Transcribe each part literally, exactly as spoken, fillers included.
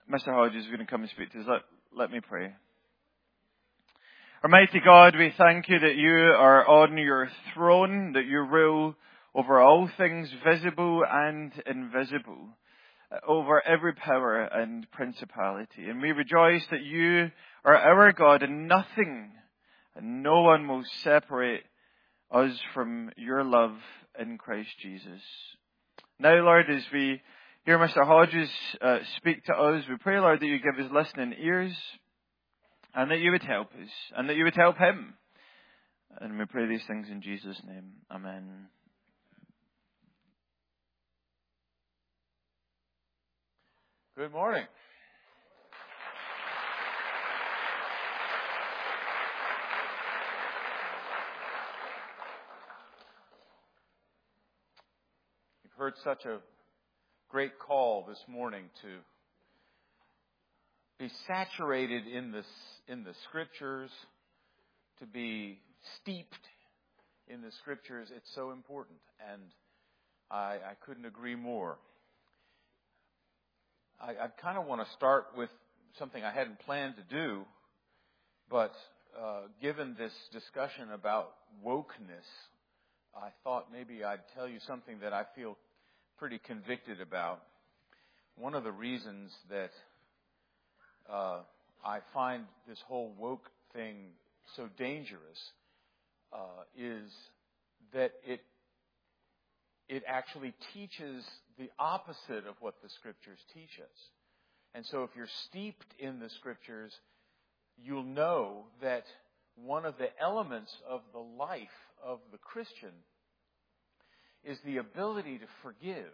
Mister Hodges is going to come and speak to us. Let, let me pray. Almighty God, we thank you that you are on your throne, that you rule over all things visible and invisible, over every power and principality. And we rejoice that you are our God, and nothing and no one will separate us from your love in Christ Jesus. Now, Lord, as we hear Mister Hodges uh, speak to us, we pray, Lord, that you give us listening ears, and that you would help us, and that you would help him. And we pray these things in Jesus' name. Amen. Good morning. You've heard such a great call this morning to be saturated in the, in the Scriptures, to be steeped in the Scriptures. It's so important, and I, I couldn't agree more. I, I kind of want to start with something I hadn't planned to do, but uh, given this discussion about wokeness, I thought maybe I'd tell you something that I feel pretty convicted about. One of the reasons that uh, I find this whole woke thing so dangerous uh, is that it it actually teaches the opposite of what the Scriptures teach us. And so if you're steeped in the Scriptures, you'll know that one of the elements of the life of the Christian is the ability to forgive.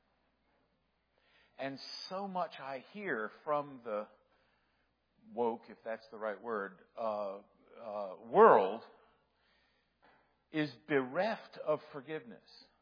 And so much I hear from the woke, if that's the right word, uh, uh, world is bereft of forgiveness.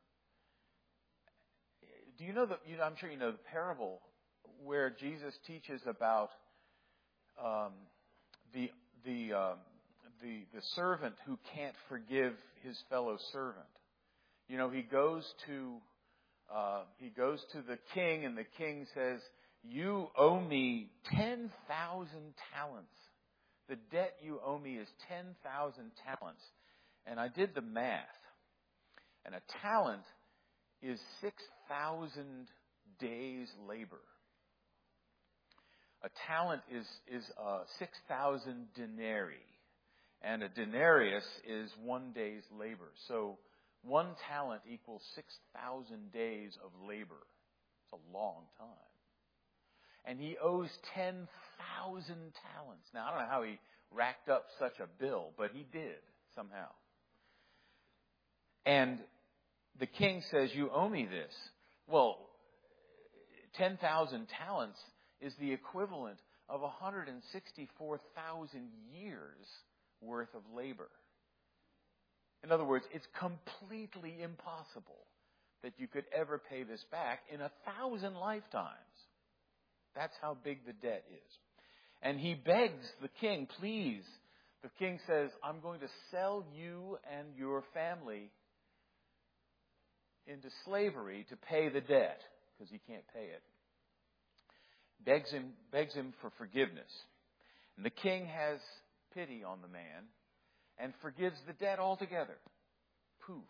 Do you know that? You know, I'm sure you know the parable where Jesus teaches about um, the the, uh, the the servant who can't forgive his fellow servant. You know, he goes to uh, he goes to the king, and the king says, "You owe me ten thousand talents. The debt you owe me is ten thousand talents." And I did the math, and a talent is six thousand days' labor. A talent is is uh, six thousand denarii, and a denarius is one day's labor. So one talent equals six thousand days of labor. It's a long time. And he owes ten thousand talents. Now, I don't know how he racked up such a bill, but he did somehow. And the king says, "You owe me this." Well, ten thousand talents is the equivalent of one hundred sixty-four thousand years worth of labor. In other words, it's completely impossible that you could ever pay this back in a thousand lifetimes. That's how big the debt is. And he begs the king, please. The king says, "I'm going to sell you and your family into slavery to pay the debt," because he can't pay it. Begs him, begs him for forgiveness. And the king has pity on the man and forgives the debt altogether. Poof.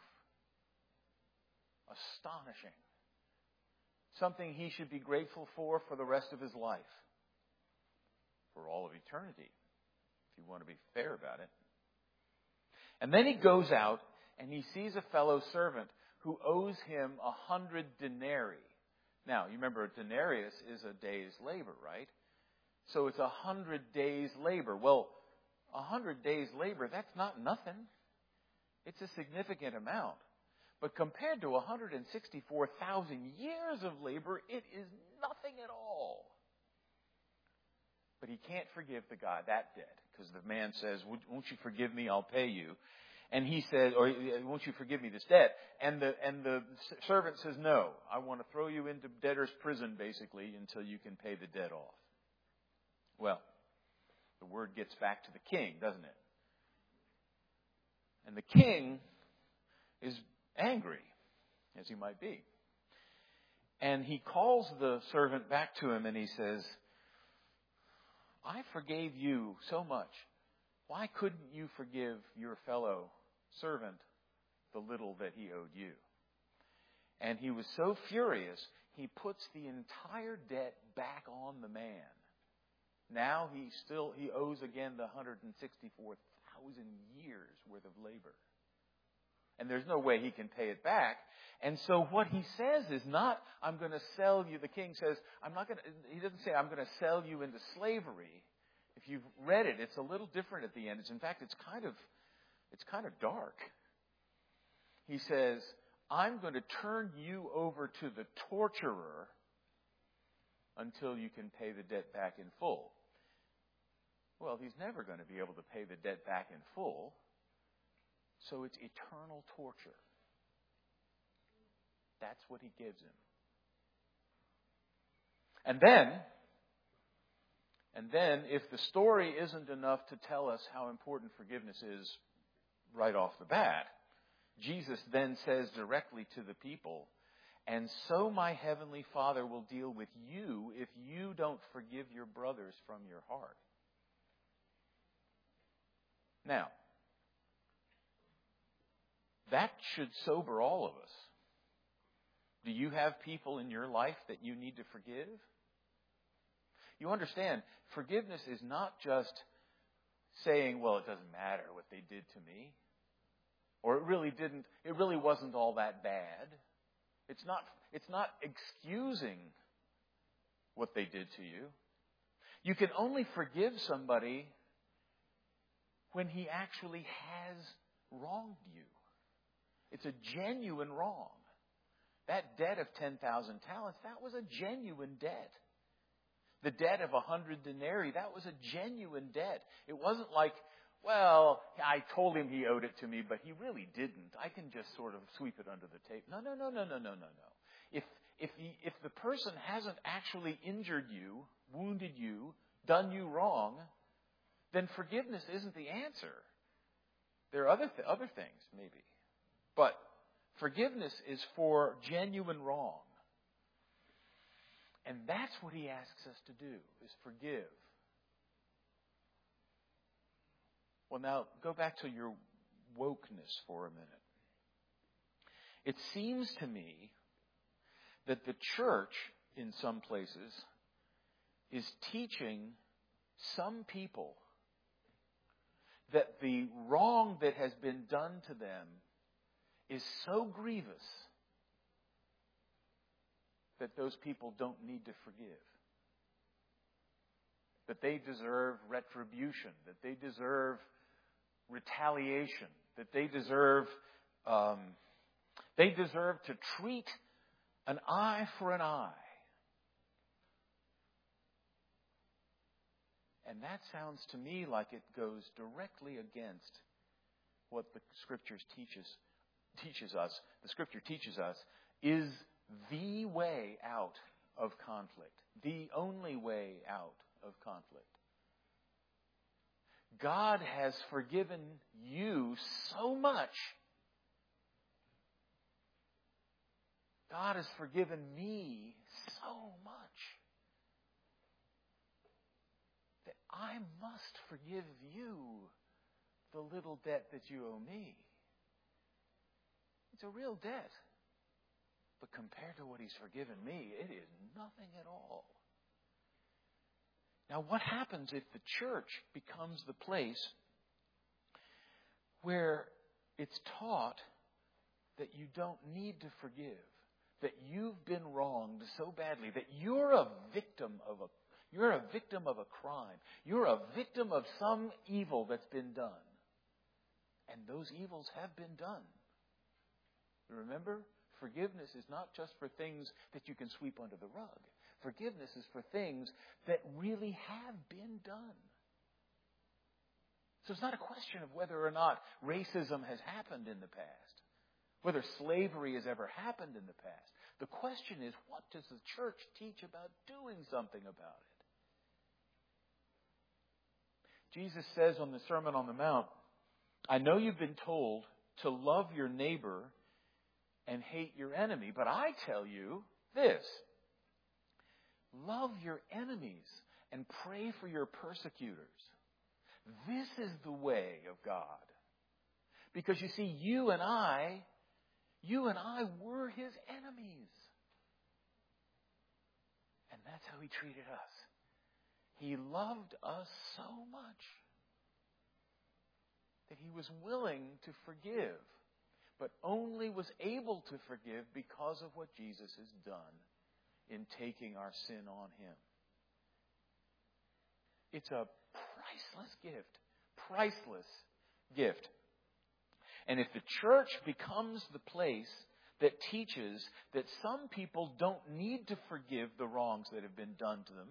Astonishing. Something he should be grateful for for the rest of his life. For all of eternity, if you want to be fair about it. And then he goes out and he sees a fellow servant who owes him a hundred denarii. Now, you remember a denarius is a day's labor, right? So it's a hundred days' labor. Well, a hundred days' labor, that's not nothing. It's a significant amount. But compared to one hundred sixty-four thousand years of labor, it is nothing at all. But he can't forgive the guy that debt, because the man says, "Won't you forgive me? I'll pay you." And he says, or "Won't you forgive me this debt?" And the and the servant says, "No, I want to throw you into debtor's prison, basically, until you can pay the debt off." Well, the word gets back to the king, doesn't it? And the king is angry, as he might be. And he calls the servant back to him and he says, I forgave you so much. Why couldn't you forgive your fellow servant the little that he owed you? And he was so furious, he puts the entire debt back on the man. Now he still he owes again the one hundred sixty-four thousand years worth of labor. And there's no way he can pay it back. And so what he says is not, I'm going to sell you. The king says, I'm not going to, he doesn't say, I'm going to sell you into slavery. If you've read it, it's a little different at the end. It's, in fact, it's kind of, it's kind of dark. He says, I'm going to turn you over to the torturer until you can pay the debt back in full. Well, he's never going to be able to pay the debt back in full. So it's eternal torture. That's what he gives him. And then, and then, if the story isn't enough to tell us how important forgiveness is right off the bat, Jesus then says directly to the people, and so my heavenly Father will deal with you if you don't forgive your brothers from your heart. Now, that should sober all of us. Do you have people in your life that you need to forgive? You understand, forgiveness is not just saying, well, it doesn't matter what they did to me. Or it really didn't, it really wasn't all that bad. It's not, it's not excusing what they did to you. You can only forgive somebody when he actually has wronged you. It's a genuine wrong. That debt of ten thousand talents, that was a genuine debt. The debt of a hundred denarii, that was a genuine debt. It wasn't like, well, I told him he owed it to me, but he really didn't. I can just sort of sweep it under the table. No, no, no, no, no, no, no, no. If if he, if the person hasn't actually injured you, wounded you, done you wrong, then forgiveness isn't the answer. There are other th- other things, maybe. But forgiveness is for genuine wrong. And that's what he asks us to do, is forgive. Well, now, go back to your wokeness for a minute. It seems to me that the church, in some places, is teaching some people that the wrong that has been done to them is so grievous that those people don't need to forgive. That they deserve retribution, that they deserve retaliation, that they deserve um, they deserve to treat an eye for an eye. And that sounds to me like it goes directly against what the Scriptures teaches teaches us. The Scripture teaches us is the way out of conflict, the only way out of conflict. God has forgiven you so much. God has forgiven me so much that I must forgive you the little debt that you owe me. It's a real debt. But compared to what he's forgiven me, it is nothing at all. Now, what happens if the church becomes the place where it's taught that you don't need to forgive, that you've been wronged so badly, that you're a victim of a you're a victim of a crime, you're a victim of some evil that's been done, and those evils have been done. Remember, forgiveness is not just for things that you can sweep under the rug. Forgiveness is for things that really have been done. So it's not a question of whether or not racism has happened in the past, whether slavery has ever happened in the past. The question is, what does the church teach about doing something about it? Jesus says on the Sermon on the Mount, I know you've been told to love your neighbor and hate your enemy, but I tell you this. Love your enemies and pray for your persecutors. This is the way of God. Because you see, you and I, you and I were his enemies. And that's how he treated us. He loved us so much that he was willing to forgive, but only was able to forgive because of what Jesus has done in taking our sin on him. It's a priceless gift. Priceless gift. And if the church becomes the place that teaches that some people don't need to forgive the wrongs that have been done to them,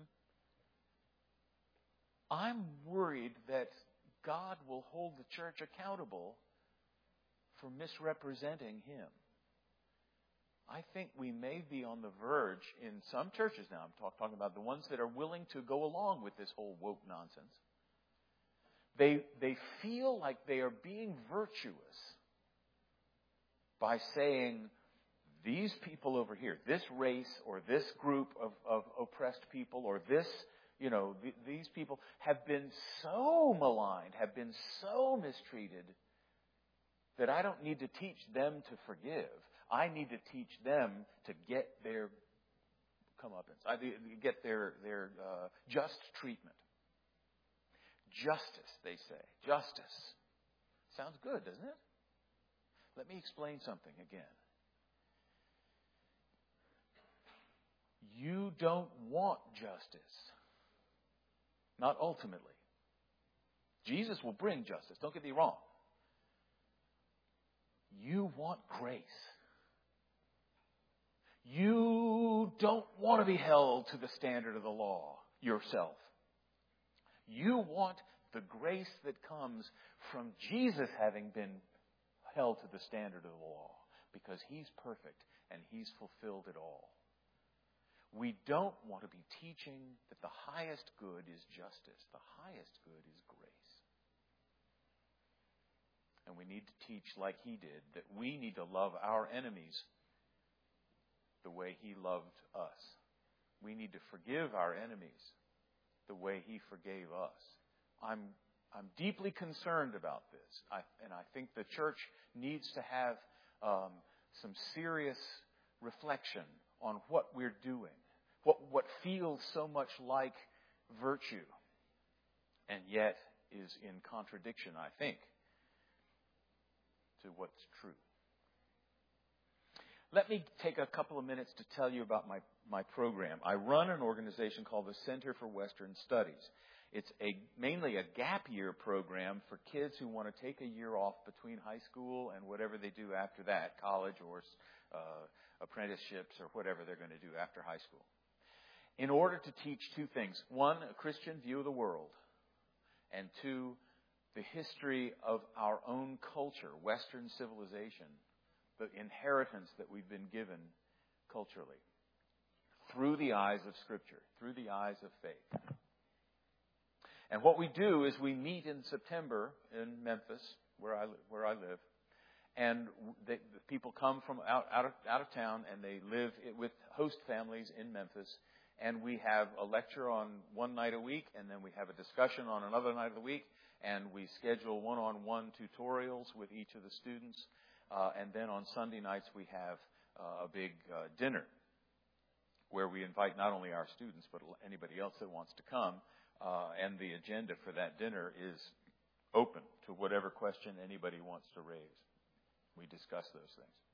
I'm worried that God will hold the church accountable for misrepresenting him. I think we may be on the verge in some churches now, I'm talk, talking about the ones that are willing to go along with this whole woke nonsense. They, they feel like they are being virtuous by saying, these people over here, this race or this group of, of oppressed people or this, you know, th- these people have been so maligned, have been so mistreated that I don't need to teach them to forgive. I need to teach them to get their comeuppance, I get their, their uh, just treatment. Justice, they say. Justice. Sounds good, doesn't it? Let me explain something again. You don't want justice. Not ultimately. Jesus will bring justice. Don't get me wrong. You want grace. You don't want to be held to the standard of the law yourself. You want the grace that comes from Jesus having been held to the standard of the law because he's perfect and he's fulfilled it all. We don't want to be teaching that the highest good is justice. The highest good is grace. And we need to teach like he did, that we need to love our enemies the way he loved us. We need to forgive our enemies the way he forgave us. I'm I'm deeply concerned about this. I, and I think the church needs to have um, some serious reflection on what we're doing. What what feels so much like virtue and yet is in contradiction, I think, to what's true. Let me take a couple of minutes to tell you about my, my program. I run an organization called the Center for Western Studies. It's a mainly a gap year program for kids who want to take a year off between high school and whatever they do after that, college or uh, apprenticeships or whatever they're going to do after high school. In order to teach two things. One, a Christian view of the world. And two, the history of our own culture, Western civilization, the inheritance that we've been given culturally through the eyes of Scripture, through the eyes of faith. And what we do is we meet in September in Memphis, where I where I live, and they, the people come from out out of, out of town and they live with host families in Memphis. And we have a lecture on one night a week, and then we have a discussion on another night of the week, and we schedule one-on-one tutorials with each of the students. Uh, and then on Sunday nights we have uh, a big uh, dinner where we invite not only our students but anybody else that wants to come. Uh, and the agenda for that dinner is open to whatever question anybody wants to raise. We discuss those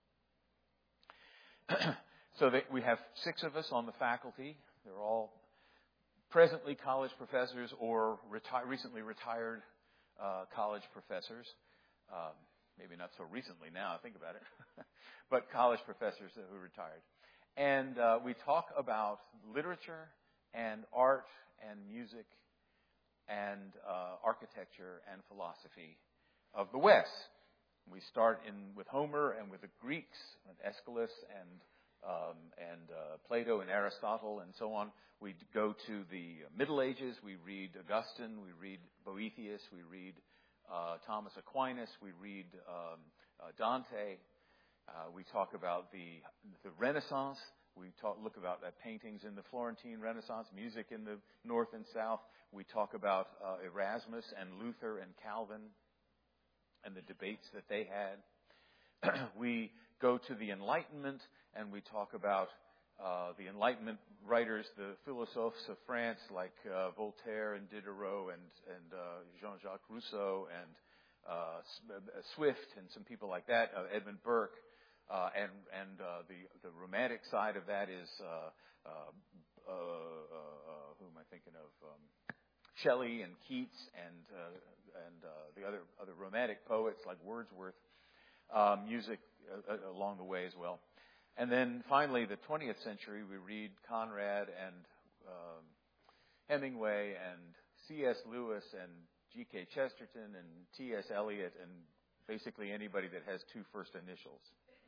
things. So that we have six of us on the faculty. They're all presently college professors or reti- recently retired uh, college professors. Um, maybe not so recently now, I think about it. But college professors who retired. And uh, we talk about literature and art and music and uh, architecture and philosophy of the West. We start in with Homer and with the Greeks, with Aeschylus and um, and uh, Plato and Aristotle and so on. We go to the Middle Ages. We read Augustine. We read Boethius. We read uh, Thomas Aquinas. We read um, uh, Dante. Uh, we talk about the the Renaissance, We talk, look about uh, paintings in the Florentine Renaissance, music in the North and South. We talk about uh, Erasmus and Luther and Calvin and the debates that they had. We go to the Enlightenment, and we talk about uh, the Enlightenment writers, the philosophes of France, like uh, Voltaire and Diderot and, and uh, Jean-Jacques Rousseau and uh, Swift and some people like that, uh, Edmund Burke. Uh, and and uh, the the romantic side of that is uh, uh, uh, uh, who am I thinking of? Um, Shelley and Keats and uh, and uh, the other other romantic poets like Wordsworth. Uh, music uh, along the way as well. And then finally, the twentieth century, we read Conrad and um, Hemingway and C S Lewis and G K Chesterton and T S Eliot and basically anybody that has two first initials.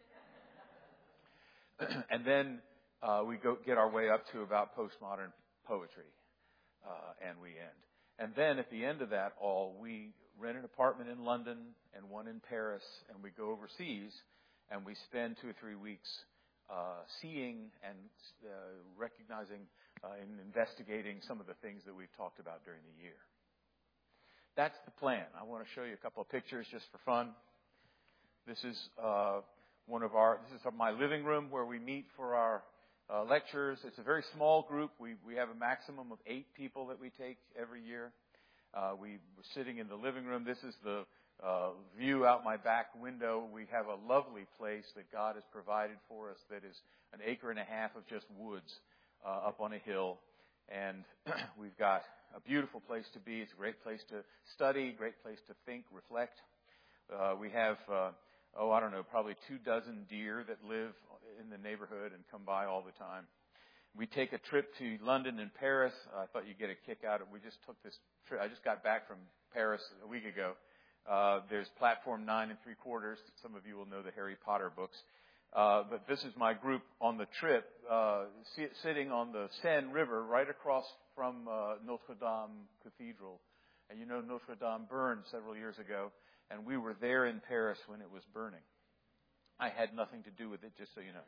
And then uh, we go get our way up to about postmodern poetry, uh, and we end. And then at the end of that all, we rent an apartment in London and one in Paris, and we go overseas, and we spend two or three weeks uh, seeing and uh, recognizing uh, and investigating some of the things that we've talked about during the year. That's the plan. I want to show you a couple of pictures just for fun. This is uh, one of our. This is my living room where we meet for our uh, lectures. It's a very small group. We we have a maximum of eight people that we take every year. Uh, we were sitting in the living room. This is the uh, view out my back window. We have a lovely place that God has provided for us that is an acre and a half of just woods uh, up on a hill. And we've got a beautiful place to be. It's a great place to study, great place to think, reflect. Uh, we have, uh, oh, I don't know, probably two dozen deer that live in the neighborhood and come by all the time. We take a trip to London and Paris. I thought you'd get a kick out of it. We just took this trip. I just got back from Paris a week ago. Uh, there's Platform Nine and Three Quarters. Some of you will know the Harry Potter books. Uh, but this is my group on the trip, uh, sit, sitting on the Seine River right across from uh, Notre Dame Cathedral. And you know Notre Dame burned several years ago, and we were there in Paris when it was burning. I had nothing to do with it, just so you know.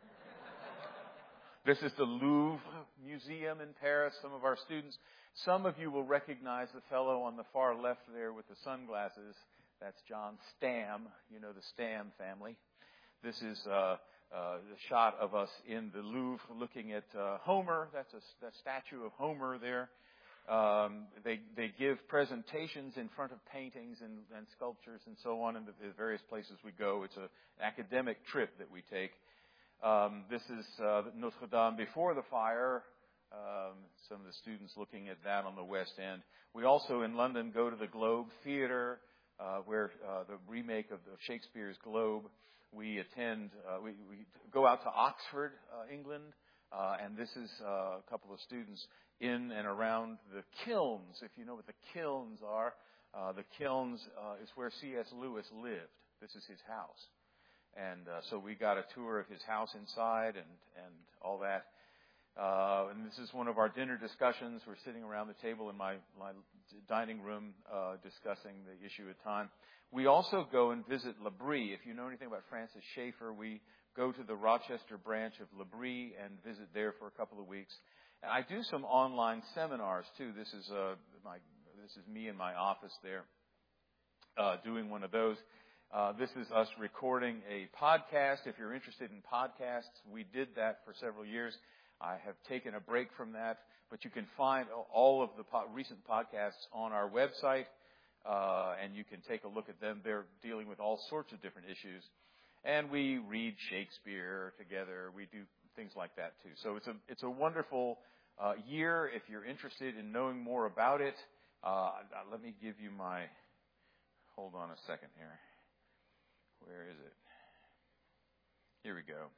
This is the Louvre Museum in Paris. Some of our students, some of you will recognize the fellow on the far left there with the sunglasses. That's John Stam. You know the Stam family. This is uh, uh, the shot of us in the Louvre looking at uh, Homer. That's a, a statue of Homer there. Um, they they give presentations in front of paintings and, and sculptures and so on in the, the various places we go. It's an academic trip that we take. Um, this is uh, Notre Dame before the fire. Um, some of the students looking at that on the West End. We also in London go to the Globe Theatre, uh, where uh, the remake of, of Shakespeare's Globe. We attend, uh, we, we go out to Oxford, uh, England, uh, and this is uh, a couple of students in and around the kilns. If you know what the kilns are, uh, the kilns uh, is where C S Lewis lived. This is his house. And uh, so we got a tour of his house inside and, and all that. Uh, and this is one of our dinner discussions. We're sitting around the table in my, my dining room uh, discussing the issue at time. We also go and visit L'Abri. If you know anything about Francis Schaeffer, we go to the Rochester branch of L'Abri and visit there for a couple of weeks. And I do some online seminars too. This is uh, my this is me in my office there, uh, doing one of those. Uh, this is us recording a podcast. If you're interested in podcasts, we did that for several years. I have taken a break from that, but you can find all of the po- recent podcasts on our website, uh, and you can take a look at them. They're dealing with all sorts of different issues. And we read Shakespeare together. We do things like that too. So it's a it's a wonderful uh, year. If you're interested in knowing more about it, uh, let me give you my. Hold on a second here. Where is it? Here we go.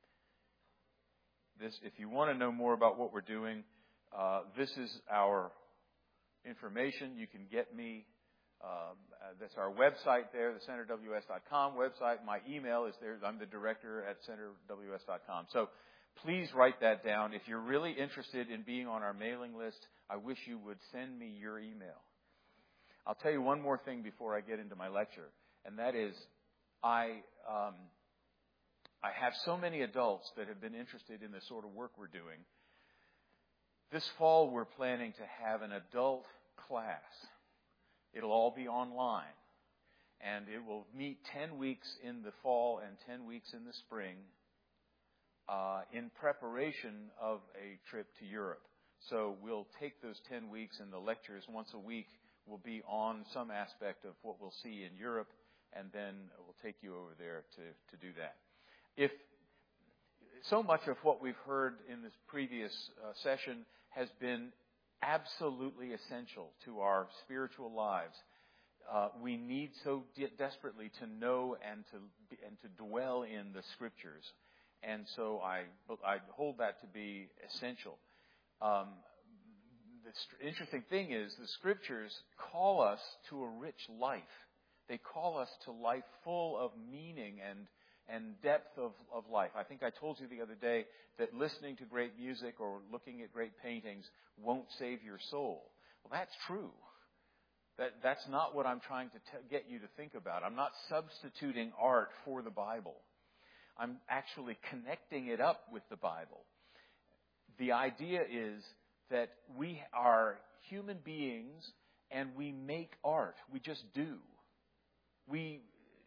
This, if you want to know more about what we're doing, uh, this is our information. You can get me. Uh, that's our website there, the center w s dot com website. My email is there. I'm the director at center w s dot com. So please write that down. If you're really interested in being on our mailing list, I wish you would send me your email. I'll tell you one more thing before I get into my lecture, and that is I um, I have so many adults that have been interested in the sort of work we're doing. This fall, we're planning to have an adult class. It'll all be online. And it will meet ten weeks in the fall and ten weeks in the spring uh, in preparation of a trip to Europe. So we'll take those ten weeks, and the lectures once a week will be on some aspect of what we'll see in Europe, and then we'll take you over there to, to do that. If so much of what we've heard in this previous uh, session has been absolutely essential to our spiritual lives, uh, we need so de- desperately to know and to be, and to dwell in the Scriptures, and so I I hold that to be essential. Um, the st- interesting thing is the Scriptures call us to a rich life. They call us to life full of meaning and and depth of, of life. I think I told you the other day that listening to great music or looking at great paintings won't save your soul. Well, that's true. That that's not what I'm trying to t- get you to think about. I'm not substituting art for the Bible. I'm actually connecting it up with the Bible. The idea is that we are human beings and we make art. We just do. We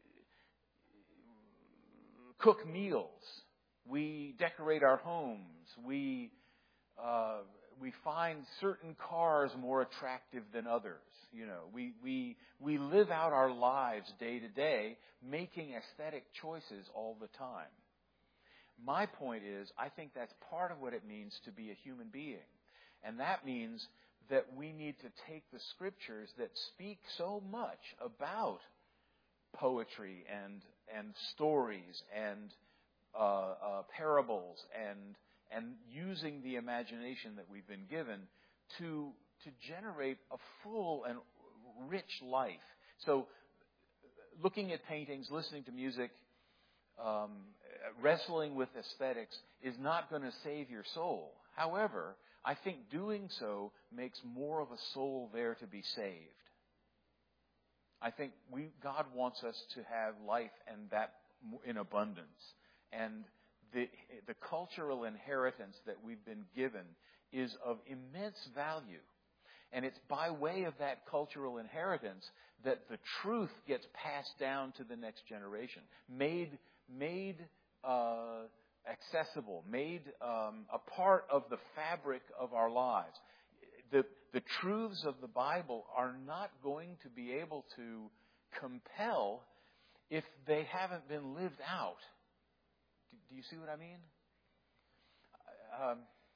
cook meals. We decorate our homes. We uh, we find certain cars more attractive than others. You know, we we we live out our lives day to day, making aesthetic choices all the time. My point is, I think that's part of what it means to be a human being, and that means that we need to take the Scriptures that speak so much about poetry and and stories and uh, uh, parables and and using the imagination that we've been given to to generate a full and rich life. So, looking at paintings, listening to music, um, wrestling with aesthetics is not going to save your soul. However, I think doing so makes more of a soul there to be saved. I think we God wants us to have life and that in abundance. And the the cultural inheritance that we've been given is of immense value. And it's by way of that cultural inheritance that the truth gets passed down to the next generation, made made uh, accessible, made um, a part of the fabric of our lives. The, the truths of the Bible are not going to be able to compel if they haven't been lived out. Do, do you see what I mean? Um,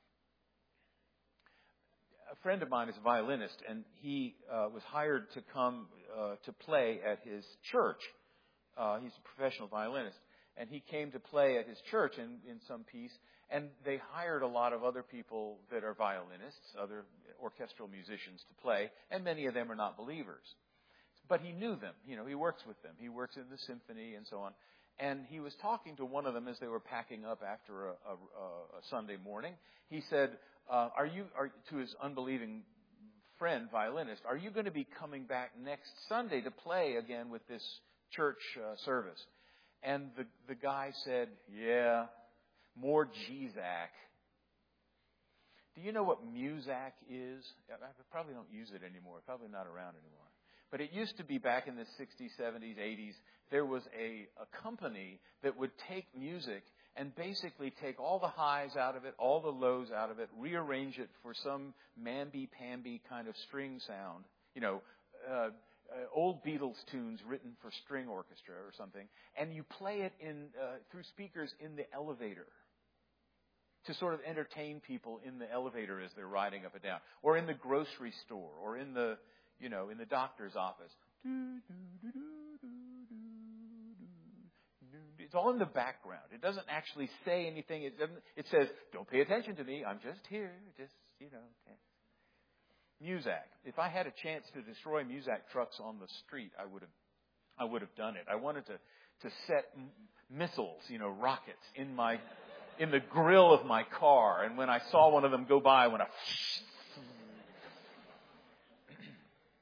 a friend of mine is a violinist, and he uh, was hired to come uh, to play at his church. Uh, he's a professional violinist. And he came to play at his church in, in some piece, and they hired a lot of other people that are violinists, other orchestral musicians to play, and many of them are not believers. But he knew them. You know, he works with them. He works in the symphony and so on. And he was talking to one of them as they were packing up after a, a, a Sunday morning. He said, uh, "Are you, are, to his unbelieving friend, violinist, are you going to be coming back next Sunday to play again with this church uh, service?" And the, the guy said, "Yeah, more G-Zac." Do you know what Muzak is? I probably don't use it anymore. Probably not around anymore. But it used to be back in the sixties, seventies, eighties. There was a, a company that would take music and basically take all the highs out of it, all the lows out of it, rearrange it for some mamby-pamby kind of string sound. You know, uh, Uh, old Beatles tunes written for string orchestra or something, and you play it in uh, through speakers in the elevator to sort of entertain people in the elevator as they're riding up and down, or in the grocery store, or in the you know in the doctor's office. It's all in the background. It doesn't actually say anything. It doesn't. It says, "Don't pay attention to me. I'm just here. Just you know." Okay. Muzak. If I had a chance to destroy Muzak trucks on the street, I would have, I would have done it. I wanted to, to set m- missiles, you know, rockets in my, in the grill of my car, and when I saw one of them go by, I went,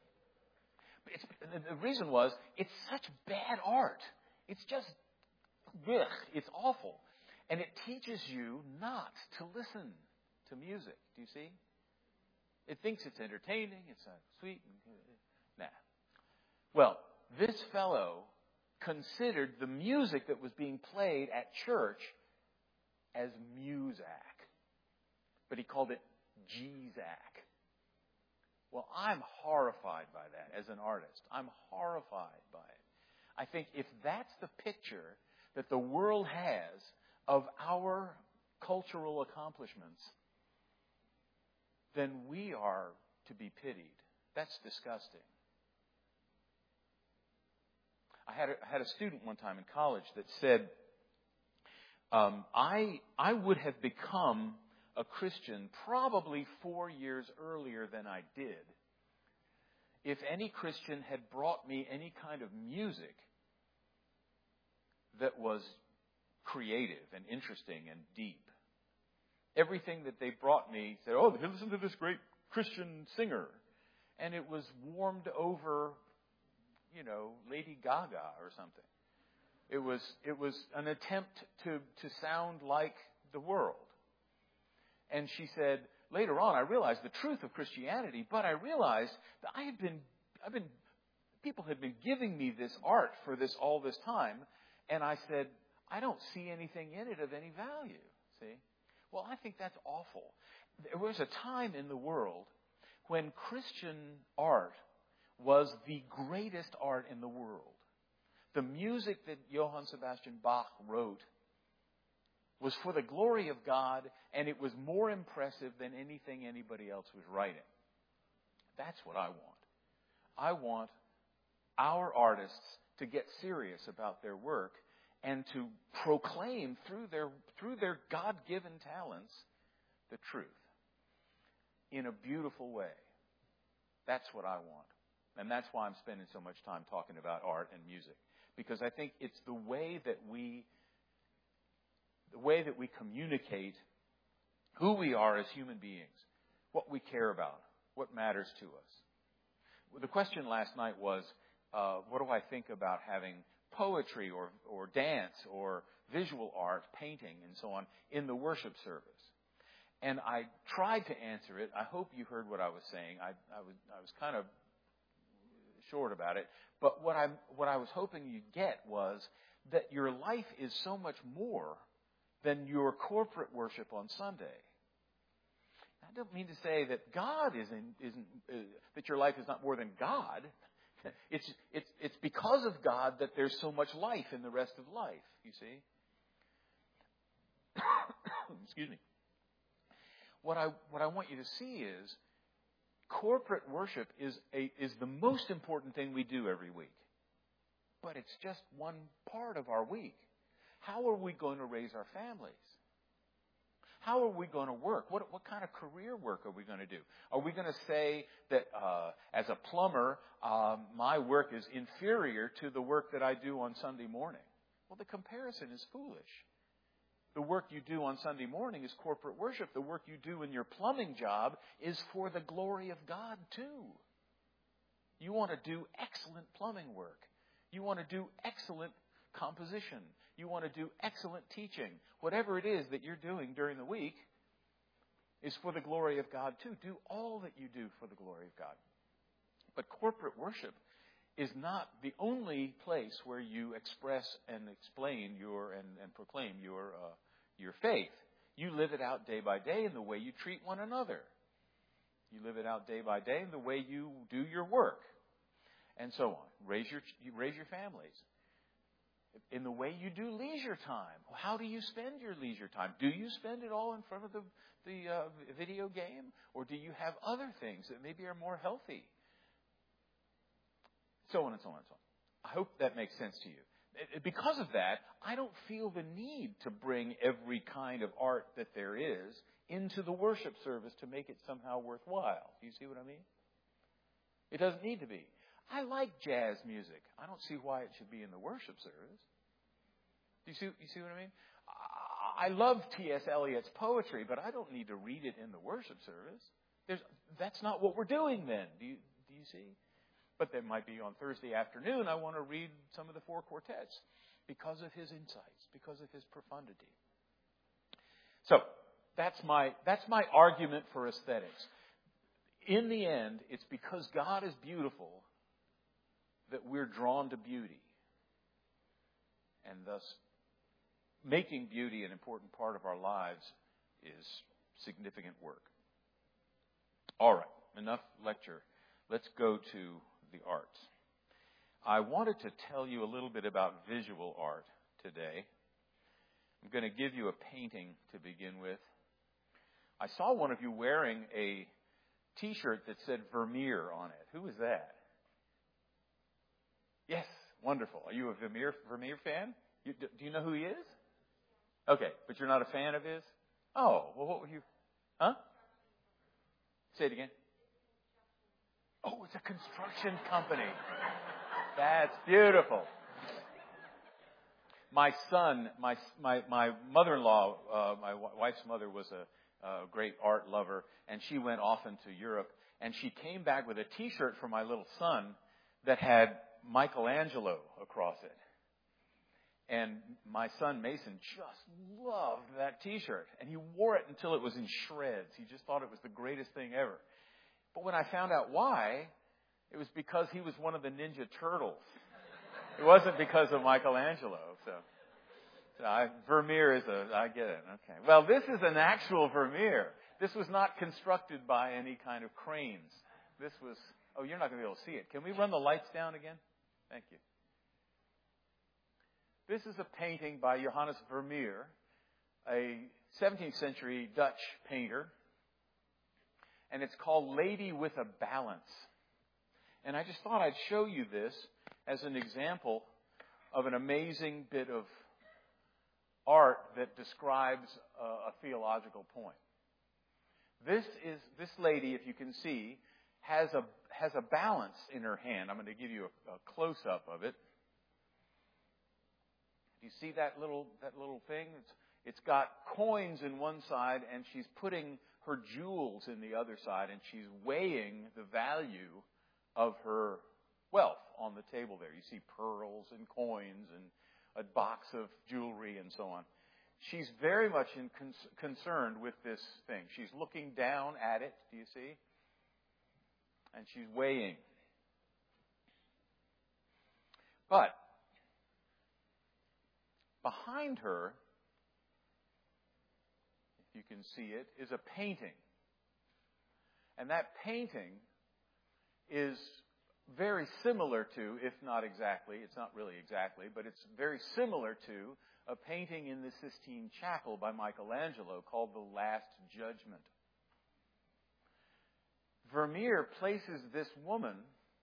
it's, the reason was it's such bad art. It's just ugh, it's awful. And it teaches you not to listen to music. Do you see? It thinks it's entertaining, it's uh, sweet. Nah. Well, this fellow considered the music that was being played at church as Muzak. But he called it G-Zak. Well, I'm horrified by that as an artist. I'm horrified by it. I think if that's the picture that the world has of our cultural accomplishments, then we are to be pitied. That's disgusting. I had a, I had a student one time in college that said, um, I I would have become a Christian probably four years earlier than I did if any Christian had brought me any kind of music that was creative and interesting and deep. Everything that they brought me said, oh, listen to this great Christian singer. And it was warmed over, you know, Lady Gaga or something. It was it was an attempt to, to sound like the world. And she said, later on, I realized the truth of Christianity, but I realized that I had been, I've been, people had been giving me this art for this all this time. And I said, I don't see anything in it of any value. See? Well, I think that's awful. There was a time in the world when Christian art was the greatest art in the world. The music that Johann Sebastian Bach wrote was for the glory of God, and it was more impressive than anything anybody else was writing. That's what I want. I want our artists to get serious about their work and to proclaim through their through their God-given talents the truth in a beautiful way. That's what I want. And that's why I'm spending so much time talking about art and music. Because I think it's the way that we the way that we communicate who we are as human beings, what we care about, what matters to us. Well, the question last night was, uh, what do I think about having poetry or, or dance or visual art, painting, and so on in the worship service? And I tried to answer it. I hope you heard what I was saying. I, I was I was kind of short about it. But what I what I was hoping you'd get was that your life is so much more than your corporate worship on Sunday. I don't mean to say that God isn't isn't uh, that your life is not more than God. It's it's it's because of God that there's so much life in the rest of life. You see. Excuse me. What I what I want you to see is corporate worship is a is the most important thing we do every week. But it's just one part of our week. How are we going to raise our families? How are we going to work? What what kind of career work are we going to do? Are we going to say that uh, as a plumber, um, my work is inferior to the work that I do on Sunday morning? Well, the comparison is foolish. The work you do on Sunday morning is corporate worship. The work you do in your plumbing job is for the glory of God too. You want to do excellent plumbing work. You want to do excellent composition. You want to do excellent teaching. Whatever it is that you're doing during the week is for the glory of God too. Do all that you do for the glory of God. But corporate worship is not the only place where you express and explain your and, and proclaim your uh, your faith. You live it out day by day in the way you treat one another. You live it out day by day in the way you do your work, and so on. Raise your you raise your families. In the way you do leisure time. How do you spend your leisure time? Do you spend it all in front of the the uh, video game, or do you have other things that maybe are more healthy? So on and so on and so on. I hope that makes sense to you. Because of that, I don't feel the need to bring every kind of art that there is into the worship service to make it somehow worthwhile. Do you see what I mean? It doesn't need to be. I like jazz music. I don't see why it should be in the worship service. Do you see, you see what I mean? I love T S Eliot's poetry, but I don't need to read it in the worship service. There's, that's not what we're doing then. Do you, do you see? But there might be on Thursday afternoon, I want to read some of the four quartets. because of his insights, because of his profundity. So, that's my, that's my argument for aesthetics. In the end, it's because God is beautiful that we're drawn to beauty. And thus, making beauty an important part of our lives is significant work. All right, enough lecture. Let's go to the arts. I wanted to tell you a little bit about visual art today. I'm going to give you a painting to begin with. I saw one of you wearing a T-shirt that said Vermeer on it. Who was that? Yes, wonderful. Are you a Vermeer Vermeer fan? You, do you know who he is? Okay, but you're not a fan of his? Oh, well, what were you? Huh? Say it again. Oh, it's a construction company. That's beautiful. My son, my my my mother-in-law, uh, my wife's mother was a, a great art lover, and she went often to Europe, and she came back with a T-shirt for my little son that had Michelangelo across it. And my son Mason just loved that T-shirt, and he wore it until it was in shreds. He just thought it was the greatest thing ever. But when I found out why, it was because he was one of the Ninja Turtles. It wasn't because of Michelangelo. So, so I, Vermeer is a, I get it. Okay. Well, this is an actual Vermeer. This was not constructed by any kind of cranes. This was, oh, you're not going to be able to see it. Can we run the lights down again? Thank you. This is a painting by Johannes Vermeer, a seventeenth century Dutch painter. And it's called Lady with a Balance. And I just thought I'd show you this as an example of an amazing bit of art that describes a, a theological point. This is this lady, if you can see, has a has a balance in her hand. I'm going to give you a, a close-up of it. Do you see that little that little thing? It's it's got coins in one side, and she's putting her jewels in the other side, and she's weighing the value of her wealth on the table there. You see pearls and coins and a box of jewelry and so on. She's very much in con- concerned with this thing. She's looking down at it, do you see? And she's weighing. But behind her, if you can see it, is a painting. And that painting is very similar to, if not exactly, it's not really exactly, but it's very similar to a painting in the Sistine Chapel by Michelangelo called The Last Judgment. Vermeer places this woman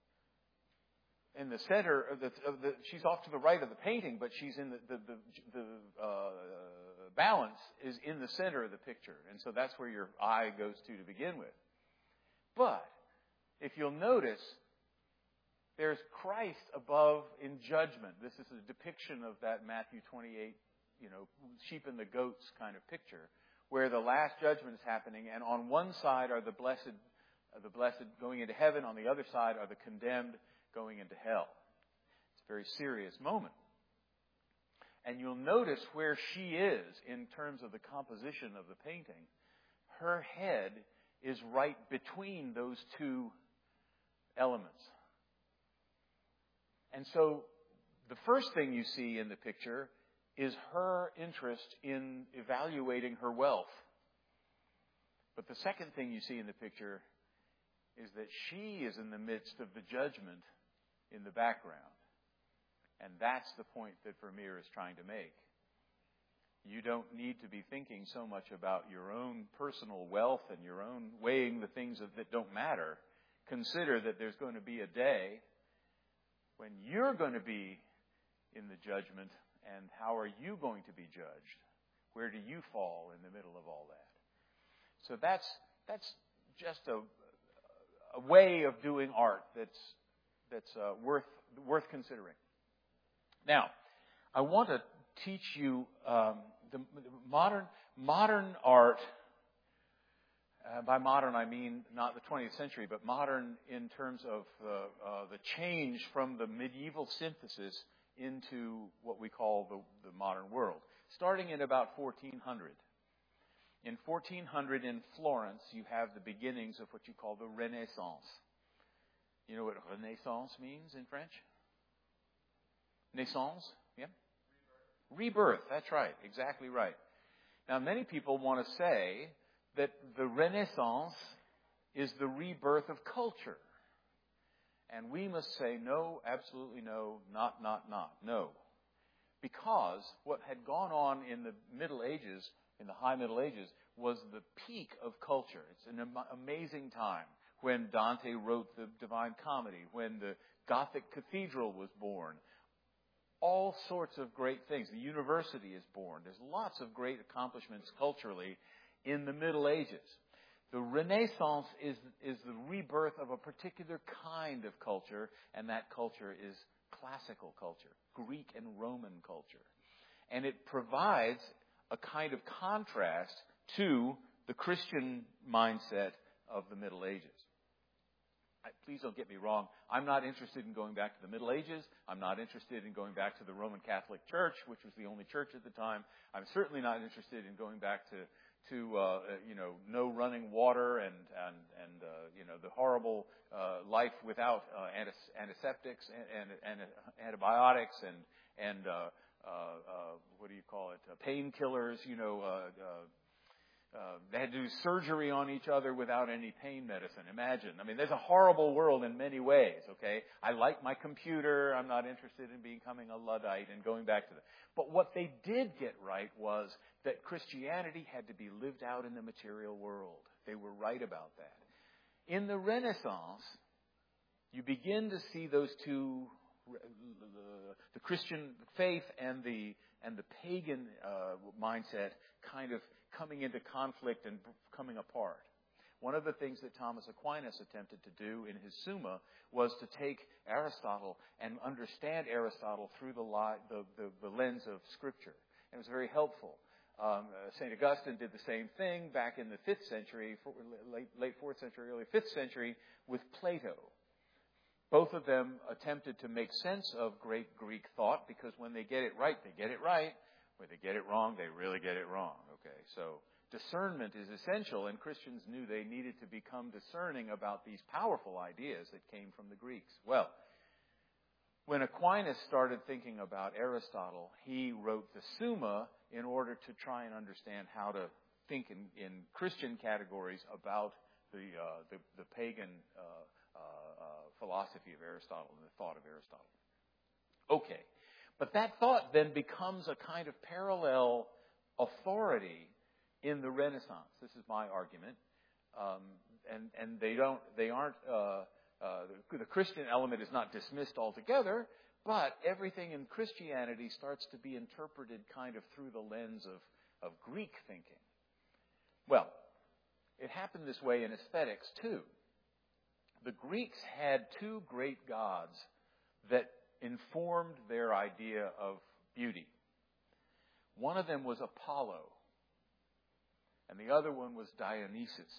in the center of the, of the she's off to the right of the painting, but she's in the, the, the, the uh, balance is in the center of the picture. And so that's where your eye goes to to begin with. But if you'll notice, there's Christ above in judgment. This is a depiction of that Matthew twenty-eight, you know, sheep and the goats kind of picture, where the last judgment is happening, and on one side are the blessed, uh, the blessed going into heaven. On the other side are the condemned going into hell. It's a very serious moment. And you'll notice where she is in terms of the composition of the painting. Her head is right between those two elements. And so the first thing you see in the picture is her interest in evaluating her wealth. But the second thing you see in the picture is that she is in the midst of the judgment in the background. And that's the point that Vermeer is trying to make. You don't need to be thinking so much about your own personal wealth and your own weighing the things that don't matter. Consider that there's going to be a day when you're going to be in the judgment, and how are you going to be judged? Where do you fall in the middle of all that? So that's that's just a, a way of doing art that's that's uh, worth worth considering. Now, I want to teach you um, the, the modern modern art. Uh, by modern, I mean not the twentieth century, but modern in terms of uh, uh, the change from the medieval synthesis into what we call the, the modern world, starting in about fourteen hundred. In fourteen hundred in Florence, you have the beginnings of what you call the Renaissance. You know what Renaissance means in French? Naissance? Yeah? Rebirth. Rebirth, that's right. Exactly right. Now, many people want to say that the Renaissance is the rebirth of culture. And we must say, no, absolutely no, not, not, not, no. Because what had gone on in the Middle Ages, in the High Middle Ages, was the peak of culture. It's an am- amazing time when Dante wrote the Divine Comedy, when the Gothic Cathedral was born. All sorts of great things. The university is born. There's lots of great accomplishments culturally in the Middle Ages. The Renaissance is, is the rebirth of a particular kind of culture, and that culture is classical culture, Greek and Roman culture. And it provides a kind of contrast to the Christian mindset of the Middle Ages. I, please don't get me wrong. I'm not interested in going back to the Middle Ages. I'm not interested in going back to the Roman Catholic Church, which was the only church at the time. I'm certainly not interested in going back to, to uh, you know, no running water and, and, and uh, you know, the horrible uh, life without uh, antis- antiseptics and, and, and antibiotics and, and uh, uh, uh, what do you call it, uh, painkillers, you know, uh, uh, Uh, they had to do surgery on each other without any pain medicine. Imagine. I mean, there's a horrible world in many ways, okay? I like my computer. I'm not interested in becoming a Luddite and going back to that. But what they did get right was that Christianity had to be lived out in the material world. They were right about that. In the Renaissance, you begin to see those two, the Christian faith and the and the pagan uh, mindset kind of coming into conflict and coming apart. One of the things that Thomas Aquinas attempted to do in his Summa was to take Aristotle and understand Aristotle through the, li- the, the, the lens of Scripture. And it was very helpful. Um, uh, Saint Augustine did the same thing back in the fifth century, for, late, late fourth century, early fifth century, with Plato. Both of them attempted to make sense of great Greek thought, because when they get it right, they get it right. When they get it wrong, they really get it wrong. Okay, so discernment is essential, and Christians knew they needed to become discerning about these powerful ideas that came from the Greeks. Well, when Aquinas started thinking about Aristotle, he wrote the Summa in order to try and understand how to think in, in Christian categories about the uh, the, the pagan uh, uh, uh, philosophy of Aristotle and the thought of Aristotle. Okay, but that thought then becomes a kind of parallel authority in the Renaissance. This is my argument, um, and and they don't they aren't uh, uh, the, the Christian element is not dismissed altogether, but everything in Christianity starts to be interpreted kind of through the lens of of Greek thinking. Well, it happened this way in aesthetics too. The Greeks had two great gods that informed their idea of beauty. One of them was Apollo, and the other one was Dionysus.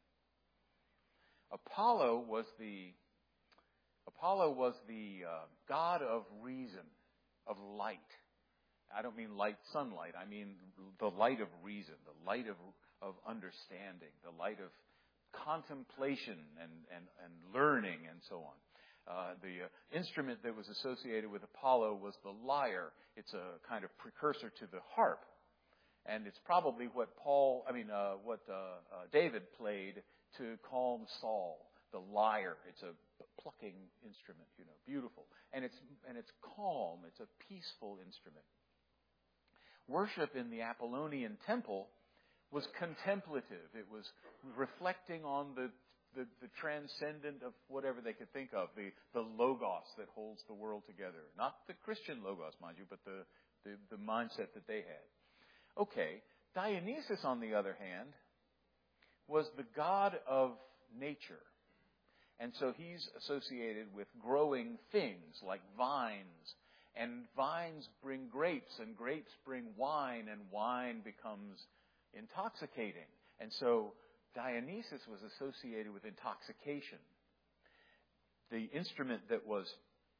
Apollo was the Apollo was the uh, god of reason, of light. I don't mean light sunlight. I mean the light of reason, the light of of understanding, the light of contemplation and, and, and learning and so on. Uh, the uh, instrument that was associated with Apollo was the lyre. It's a kind of precursor to the harp. And it's probably what Paul, I mean, uh, what uh, uh, David played to calm Saul, the lyre. It's a plucking instrument, you know, beautiful. And it's, and it's calm. It's a peaceful instrument. Worship in the Apollonian temple was contemplative. It was reflecting on the, the, the transcendent of whatever they could think of, the, the logos that holds the world together. Not the Christian logos, mind you, but the, the, the mindset that they had. Okay, Dionysus, on the other hand, was the god of nature. And so he's associated with growing things like vines. And vines bring grapes, and grapes bring wine, and wine becomes intoxicating. And so Dionysus was associated with intoxication. The instrument that was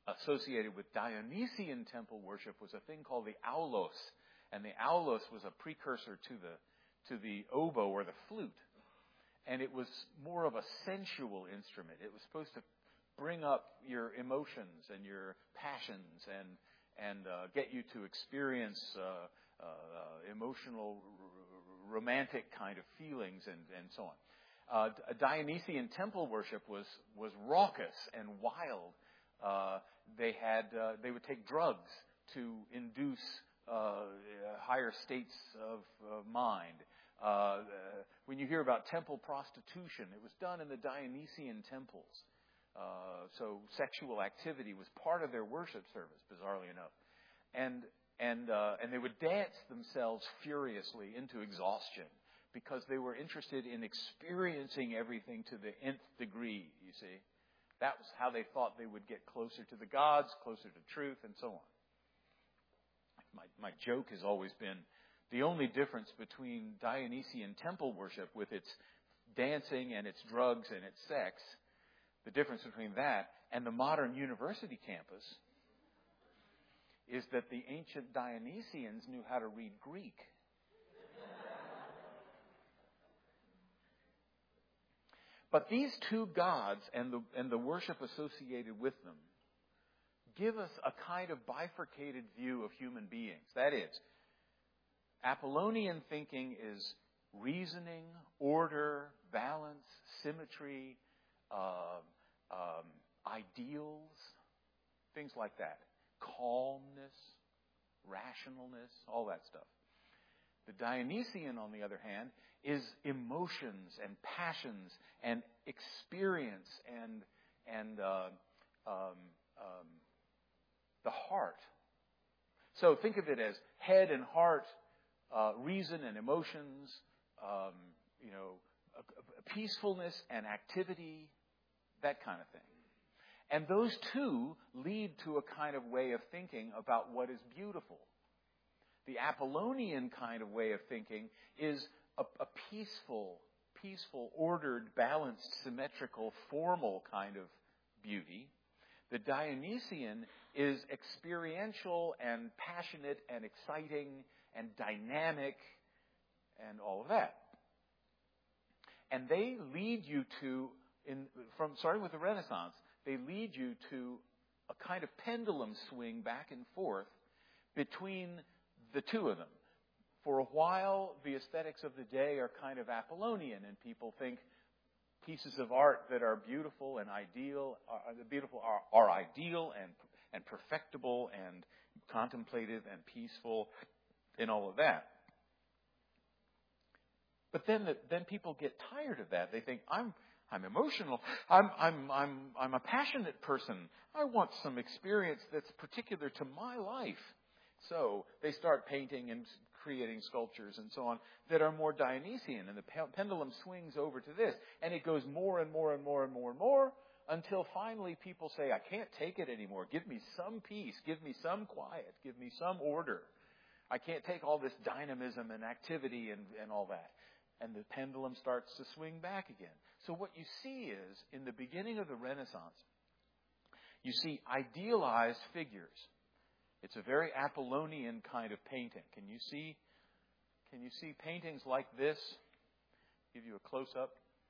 associated with Dionysian temple worship was a thing called the aulos. And the aulos was a precursor to the to the oboe or the flute. And it was more of a sensual instrument. It was supposed to bring up your emotions and your passions and and uh, get you to experience uh, uh, emotional, r- romantic kind of feelings and, and so on. Uh, Dionysian temple worship was was raucous and wild. Uh, they had uh, they would take drugs to induce uh, higher states of uh, mind. Uh, when you hear about temple prostitution, it was done in the Dionysian temples. Uh, so sexual activity was part of their worship service, bizarrely enough, and and uh, and they would dance themselves furiously into exhaustion because they were interested in experiencing everything to the nth degree. You see, that was how they thought they would get closer to the gods, closer to truth, and so on. My my joke has always been the only difference between Dionysian temple worship with its dancing and its drugs and its sex. The difference between that and the modern university campus is that the ancient Dionysians knew how to read Greek. But these two gods and the, and the worship associated with them give us a kind of bifurcated view of human beings. That is, Apollonian thinking is reasoning, order, balance, symmetry, uh, um, ideals, things like that. Calmness, rationalness, all that stuff. The Dionysian, on the other hand, is emotions and passions and experience and and uh, um, um, the heart. So think of it as head and heart, uh, reason and emotions, um, you know, peacefulness and activity, that kind of thing. And those two lead to a kind of way of thinking about what is beautiful. The Apollonian kind of way of thinking is a, a peaceful, peaceful, ordered, balanced, symmetrical, formal kind of beauty. The Dionysian is experiential and passionate and exciting and dynamic and all of that. And they lead you to, in, from starting with the Renaissance, they lead you to a kind of pendulum swing back and forth between the two of them. For a while, the aesthetics of the day are kind of Apollonian, and people think pieces of art that are beautiful and ideal, are, the beautiful are, are ideal and and perfectible and contemplative and peaceful, and all of that. But then, the, then people get tired of that. They think, I'm I'm emotional. I'm I'm I'm I'm a passionate person. I want some experience that's particular to my life. So they start painting and creating sculptures and so on that are more Dionysian, and the pendulum swings over to this, and it goes more and more and more and more and more until finally people say, I can't take it anymore. Give me some peace. Give me some quiet. Give me some order. I can't take all this dynamism and activity and, and all that. And the pendulum starts to swing back again. So what you see is, in the beginning of the Renaissance, you see idealized figures. It's a very Apollonian kind of painting. Can you see, can you see paintings like this? Give you a close-up.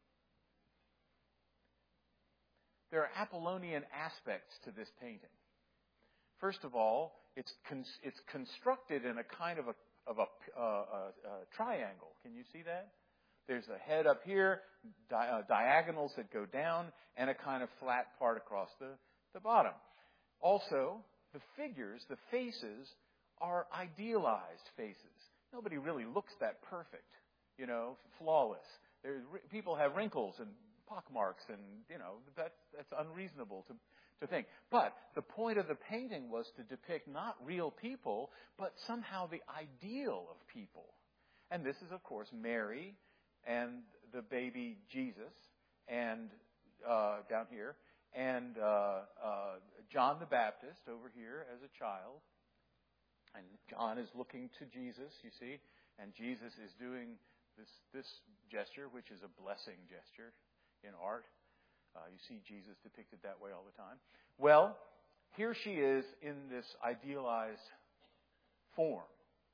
There are Apollonian aspects to this painting. First of all, it's con- it's constructed in a kind of a of a, uh, a, a triangle. Can you see that? There's a head up here, di- uh, diagonals that go down, and a kind of flat part across the, the bottom. Also, the figures, the faces, are idealized faces. Nobody really looks that perfect, you know, flawless. There's, people have wrinkles and pockmarks, and, you know, that, that's unreasonable to, to think. But the point of the painting was to depict not real people, but somehow the ideal of people. And this is, of course, Mary and the baby Jesus, and uh, down here, and uh, uh, John the Baptist over here as a child. And John is looking to Jesus, you see, and Jesus is doing this this gesture, which is a blessing gesture in art. Uh, you see Jesus depicted that way all the time. Well, here she is in this idealized form.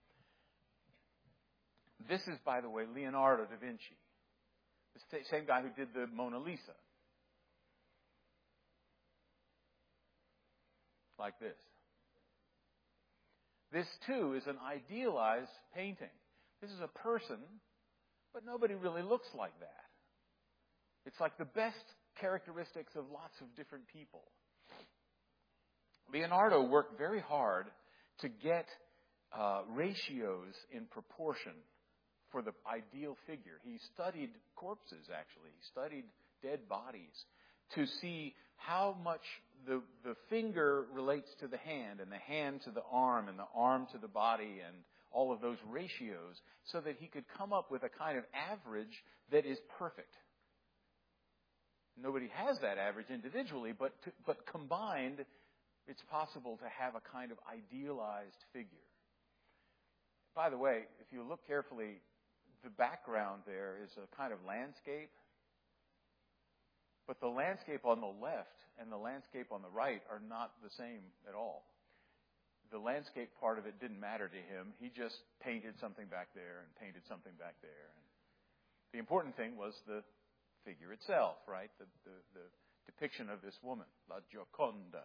This is, by the way, Leonardo da Vinci, the same guy who did the Mona Lisa. Like this. This, too, is an idealized painting. This is a person, but nobody really looks like that. It's like the best characteristics of lots of different people. Leonardo worked very hard to get uh, ratios in proportion for the ideal figure. He studied corpses, actually. He studied dead bodies to see how much the, the finger relates to the hand, and the hand to the arm, and the arm to the body, and all of those ratios, so that he could come up with a kind of average that is perfect. Nobody has that average individually, but to, but combined, it's possible to have a kind of idealized figure. By the way, if you look carefully, the background there is a kind of landscape. But the landscape on the left and the landscape on the right are not the same at all. The landscape part of it didn't matter to him. He just painted something back there and painted something back there. And the important thing was the figure itself, right? The, the, the depiction of this woman, La Gioconda.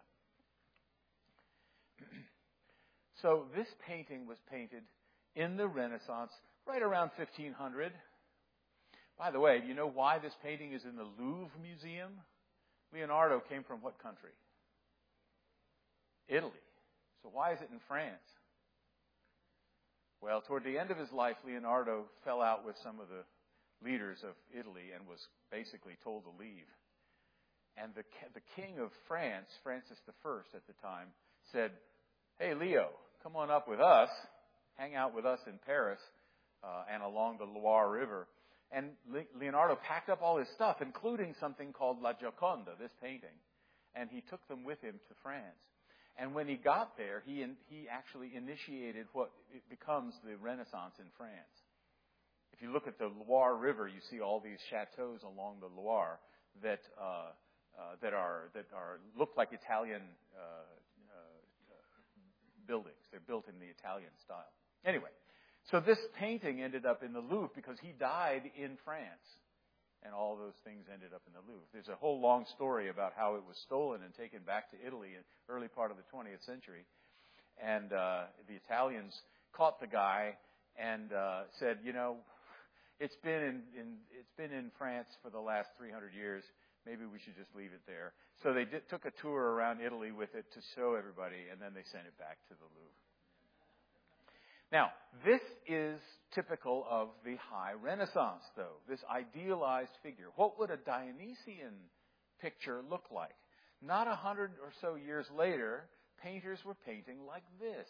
So this painting was painted in the Renaissance right around fifteen hundred. By the way, do you know why this painting is in the Louvre Museum? Leonardo came from what country? Italy. So why is it in France? Well, toward the end of his life, Leonardo fell out with some of the leaders of Italy and was basically told to leave. And the, the king of France, Francis the First at the time, said, "Hey, Leo, come on up with us, hang out with us in Paris uh, and along the Loire River." And Leonardo packed up all his stuff, including something called La Gioconda, this painting, and he took them with him to France. And when he got there, he in, he actually initiated what becomes the Renaissance in France. If you look at the Loire River, you see all these chateaux along the Loire that uh, uh, that are that are look like Italian uh, uh, buildings. They're built in the Italian style. Anyway. So this painting ended up in the Louvre because he died in France. And all those things ended up in the Louvre. There's a whole long story about how it was stolen and taken back to Italy in the early part of the twentieth century. And uh, the Italians caught the guy and uh, said, you know, it's been in, in it's been in France for the last three hundred years. Maybe we should just leave it there. So they did, took a tour around Italy with it to show everybody, and then they sent it back to the Louvre. Now, this is typical of the High Renaissance, though, this idealized figure. What would a Dionysian picture look like? Not a hundred or so years later, painters were painting like this.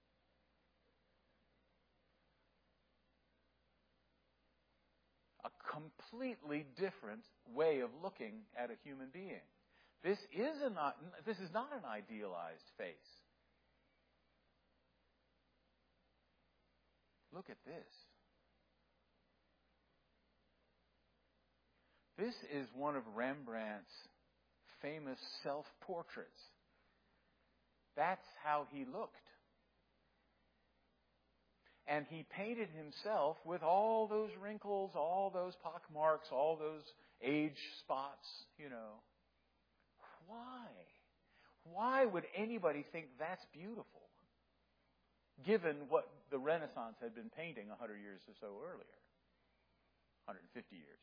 A completely different way of looking at a human being. This is, a not, this is not an idealized face. Look at this. This is one of Rembrandt's famous self-portraits. That's how he looked. And he painted himself with all those wrinkles, all those pockmarks, all those age spots, you know. Why? Why would anybody think that's beautiful? Given what the Renaissance had been painting one hundred years or so earlier. one hundred fifty years.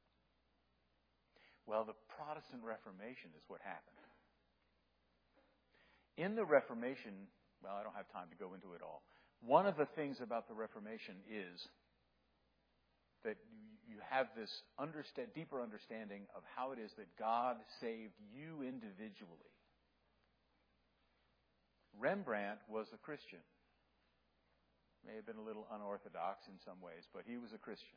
Well, the Protestant Reformation is what happened. In the Reformation, well, I don't have time to go into it all. One of the things about the Reformation is that you have this understand, deeper understanding of how it is that God saved you individually. Rembrandt was a Christian. May have been a little unorthodox in some ways, but he was a Christian.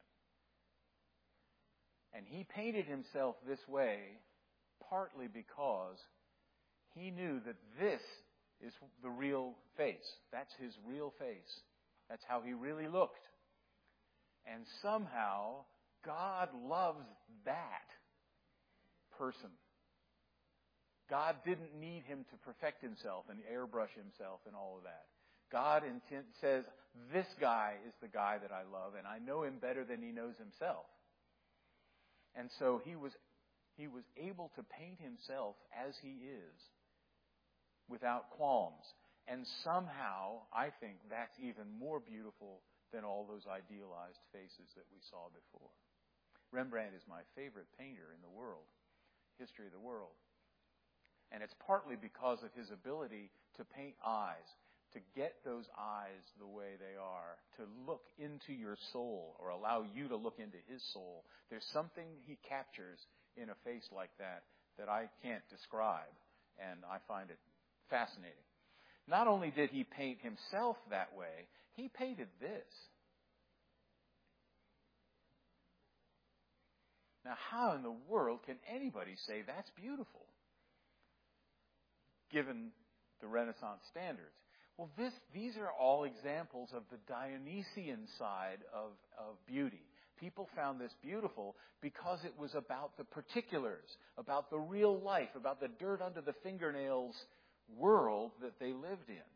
And he painted himself this way partly because he knew that this is the real face. That's his real face. That's how he really looked. And somehow, God loves that person. God didn't need him to perfect himself and airbrush himself and all of that. God intent says, this guy is the guy that I love, and I know him better than he knows himself. And so he was he was able to paint himself as he is without qualms. And somehow, I think that's even more beautiful than all those idealized faces that we saw before. Rembrandt is my favorite painter in the world, history of the world. And it's partly because of his ability to paint eyes, to get those eyes the way they are, to look into your soul or allow you to look into his soul. There's something he captures in a face like that that I can't describe, and I find it fascinating. Not only did he paint himself that way, he painted this. Now, how in the world can anybody say that's beautiful, given the Renaissance standards? Well, this, these are all examples of the Dionysian side of, of beauty. People found this beautiful because it was about the particulars, about the real life, about the dirt under the fingernails world that they lived in.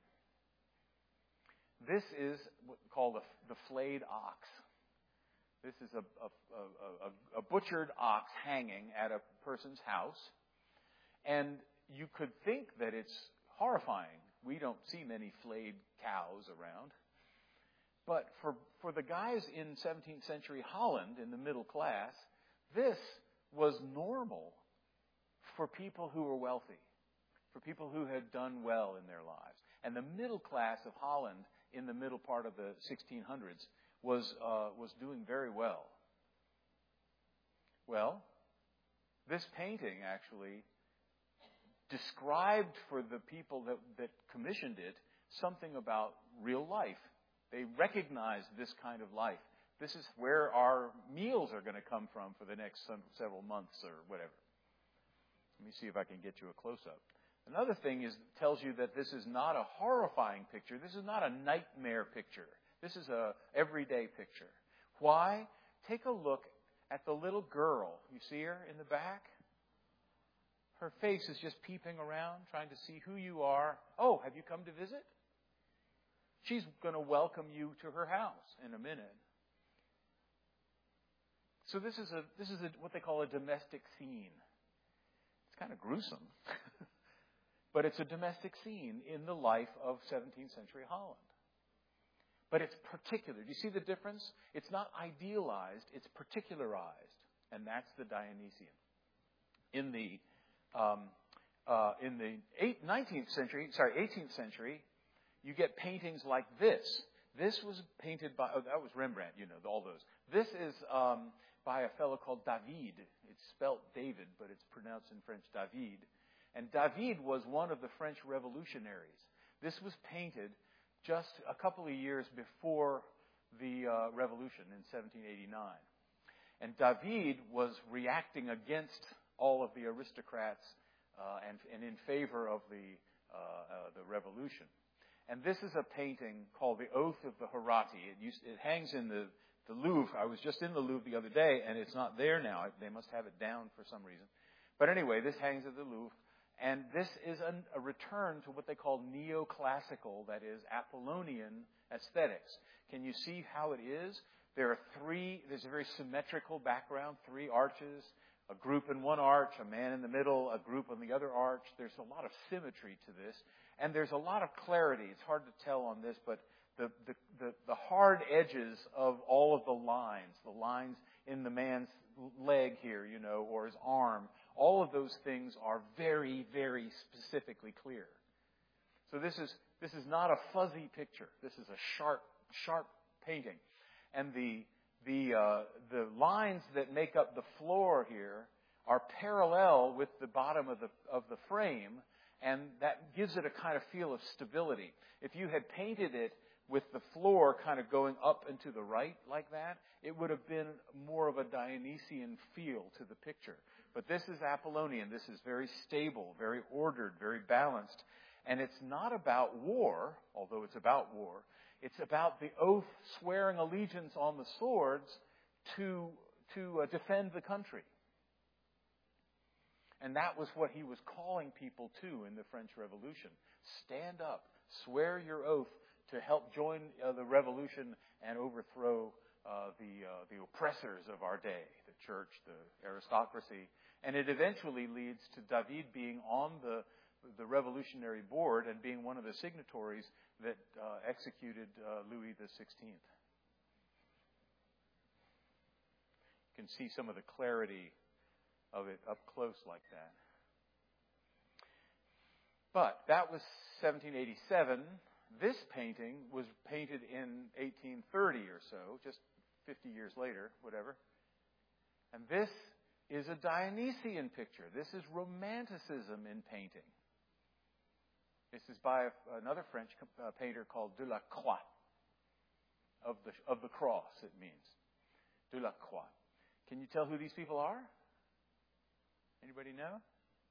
This is what's called a, the flayed ox. This is a, a, a, a butchered ox hanging at a person's house. And you could think that it's horrifying. We don't see many flayed cows around. But for, for the guys in seventeenth century Holland, in the middle class, this was normal for people who were wealthy, for people who had done well in their lives. And the middle class of Holland in the middle part of the sixteen hundreds was uh, was doing very well. Well, this painting actually described for the people that, that commissioned it something about real life. They recognized this kind of life. This is where our meals are going to come from for the next some, several months or whatever. Let me see if I can get you a close-up. Another thing is tells you that this is not a horrifying picture. This is not a nightmare picture. This is a everyday picture. Why? Take a look at the little girl. You see her in the back? Her face is just peeping around, trying to see who you are. Oh, have you come to visit? She's going to welcome you to her house in a minute. So this is a this is a, what they call a domestic scene. It's kind of gruesome, but it's a domestic scene in the life of seventeenth century Holland. But it's particular. Do you see the difference? It's not idealized; it's particularized, and that's the Dionysian. In the um, uh, in the eight, nineteenth century, sorry, eighteenth century, you get paintings like this. This was painted by, oh, that was Rembrandt, you know, all those. This is um, by a fellow called David. It's spelt David, but it's pronounced in French David. And David was one of the French revolutionaries. This was painted just a couple of years before the uh, revolution in seventeen eighty-nine. And David was reacting against all of the aristocrats uh, and, and in favor of the, uh, uh, the revolution. And this is a painting called The Oath of the Hurrati. It, used, it hangs in the, the Louvre. I was just in the Louvre the other day, and it's not there now. They must have it down for some reason. But anyway, this hangs at the Louvre. And this is an, a return to what they call neoclassical, that is, Apollonian aesthetics. Can you see how it is? There are three, there's a very symmetrical background, three arches, a group in one arch, a man in the middle, a group on the other arch. There's a lot of symmetry to this. And there's a lot of clarity. It's hard to tell on this, but the, the, the, the hard edges of all of the lines, the lines in the man's leg here, you know, or his arm, all of those things are very, very specifically clear. So this is this is not a fuzzy picture. This is a sharp, sharp painting. And the the uh, the lines that make up the floor here are parallel with the bottom of the of the frame. And that gives it a kind of feel of stability. If you had painted it with the floor kind of going up and to the right like that, it would have been more of a Dionysian feel to the picture. But this is Apollonian. This is very stable, very ordered, very balanced. And it's not about war, although it's about war. It's about the oath swearing allegiance on the swords to, to uh, defend the country. And that was what he was calling people to in the French Revolution. Stand up, swear your oath to help join uh, the revolution and overthrow uh, the uh, the oppressors of our day, the church, the aristocracy. And it eventually leads to David being on the the revolutionary board and being one of the signatories that uh, executed uh, Louis the sixteenth. You can see some of the clarity of it up close like that. But that was seventeen eighty-seven. This painting was painted in eighteen thirty or so, just fifty years later, whatever. And this is a Dionysian picture. This is Romanticism in painting. This is by another French uh, painter called Delacroix. Of the, of the cross, it means. Delacroix. Can you tell who these people are? Anybody know?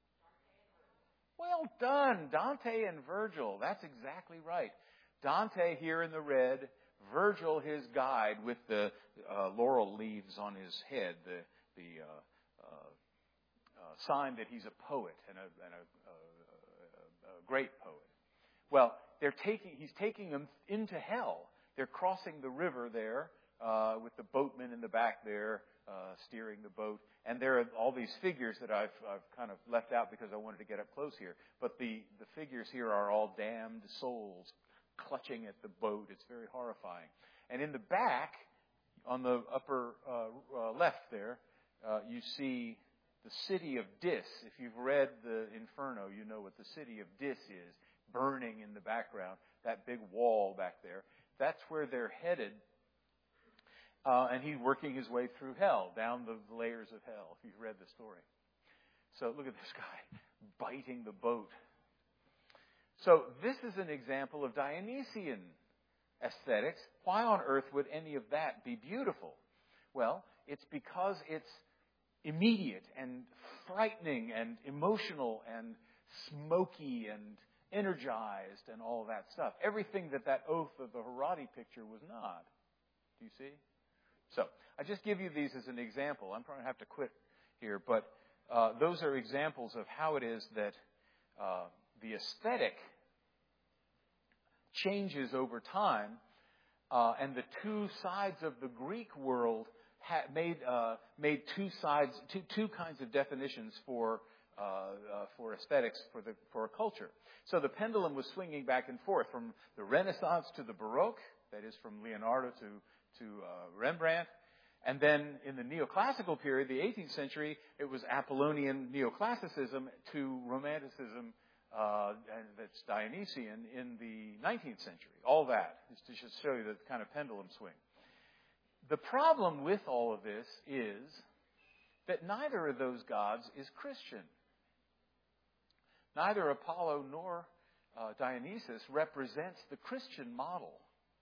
Well done. Dante and Virgil. That's exactly right. Dante here in the red, Virgil his guide with the uh, laurel leaves on his head, the, the uh, uh, uh, sign that he's a poet and a, and a, a, a, a great poet. Well, they're taking, he's taking them into hell. They're crossing the river there uh, with the boatman in the back there uh, steering the boat. And there are all these figures that I've, I've kind of left out because I wanted to get up close here. But the, the figures here are all damned souls clutching at the boat. It's very horrifying. And in the back, on the upper uh, uh, left there, uh, you see the city of Dis. If you've read the Inferno, you know what the city of Dis is, burning in the background, that big wall back there. That's where they're headed. Uh, and he's working his way through hell, down the layers of hell, if you've read the story. So look at this guy biting the boat. So this is an example of Dionysian aesthetics. Why on earth would any of that be beautiful? Well, it's because it's immediate and frightening and emotional and smoky and energized and all that stuff. Everything that that Oath of the Haredi picture was not. Do you see? So I just give you these as an example. I'm probably going to have to quit here, but uh, those are examples of how it is that uh, the aesthetic changes over time, uh, and the two sides of the Greek world ha- made uh, made two sides, two two kinds of definitions for uh, uh, for aesthetics for the for a culture. So the pendulum was swinging back and forth from the Renaissance to the Baroque, that is from Leonardo to to uh, Rembrandt. And then in the neoclassical period, the eighteenth century, it was Apollonian neoclassicism to Romanticism, uh, and that's Dionysian in the nineteenth century. All that is to just show you the kind of pendulum swing. The problem with all of this is that neither of those gods is Christian. Neither Apollo nor uh, Dionysus represents the Christian model.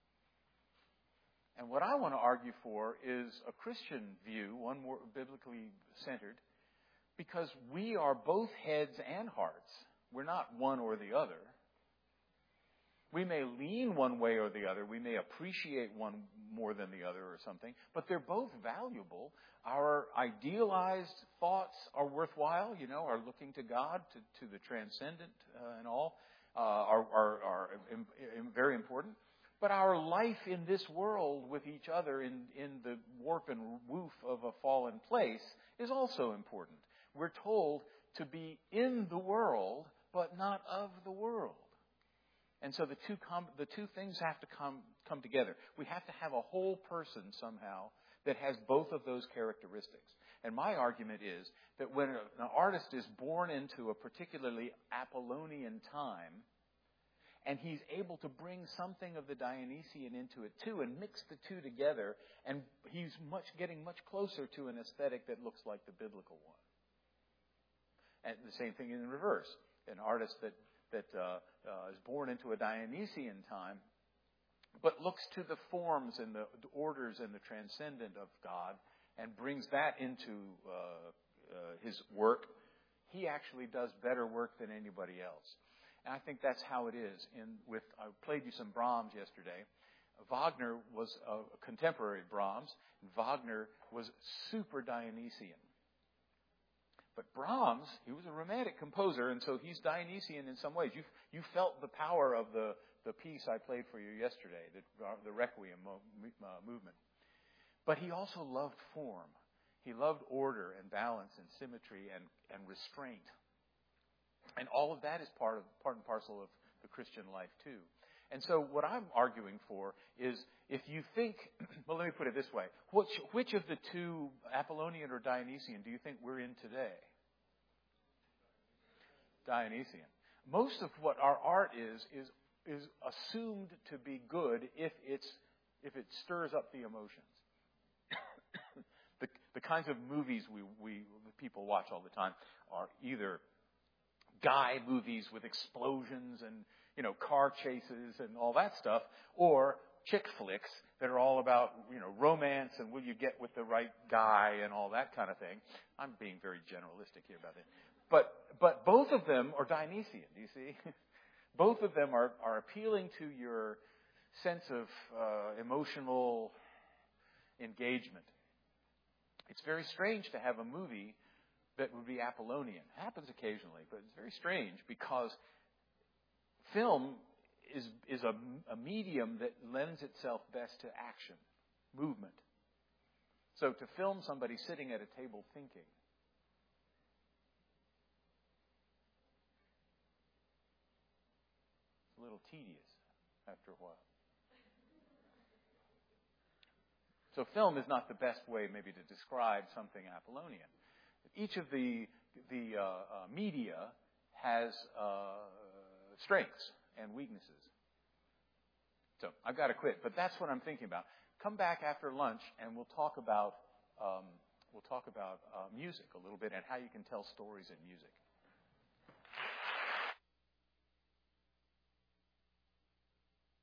And what I want to argue for is a Christian view, one more biblically centered, because we are both heads and hearts. We're not one or the other. We may lean one way or the other. We may appreciate one more than the other or something, but they're both valuable. Our idealized thoughts are worthwhile, you know, our looking to God, to, to the transcendent uh, and all, uh, are, are, are im- im- very important. But our life in this world with each other in, in the warp and woof of a fallen place is also important. We're told to be in the world, but not of the world. And so the two com- the two things have to come come together. We have to have a whole person somehow that has both of those characteristics. And my argument is that when an artist is born into a particularly Apollonian time, and he's able to bring something of the Dionysian into it too, and mix the two together, and he's much getting much closer to an aesthetic that looks like the biblical one. And the same thing in reverse. An artist that that uh, uh, is born into a Dionysian time, but looks to the forms and the, the orders and the transcendent of God, and brings that into uh, uh, his work, he actually does better work than anybody else. And I think that's how it is. In with I played you some Brahms yesterday. Wagner was a contemporary Brahms. And Wagner was super Dionysian. But Brahms, he was a romantic composer, and so he's Dionysian in some ways. You you felt the power of the, the piece I played for you yesterday, the, the Requiem mo- uh, movement. But he also loved form. He loved order and balance and symmetry and, and restraint. And all of that is part of part and parcel of the Christian life too. And so what I'm arguing for is if you think, well, let me put it this way. Which, which of the two, Apollonian or Dionysian, do you think we're in today? Dionysian. Most of what our art is, is, is assumed to be good if it's, if it stirs up the emotions. the, the kinds of movies we, we, people watch all the time are either guy movies with explosions and, you know, car chases and all that stuff, or chick flicks that are all about, you know, romance and will you get with the right guy and all that kind of thing. I'm being very generalistic here about it. But but both of them are Dionysian, do you see? Both of them are, are appealing to your sense of uh, emotional engagement. It's very strange to have a movie that would be Apollonian. It happens occasionally, but it's very strange because film is is a, a medium that lends itself best to action, movement. So to film somebody sitting at a table thinking, it's a little tedious after a while. So film is not the best way maybe to describe something Apollonian. Each of the the uh, uh, media has uh, strengths and weaknesses. So I've got to quit, but that's what I'm thinking about. Come back after lunch, and we'll talk about um, we'll talk about uh, music a little bit and how you can tell stories in music.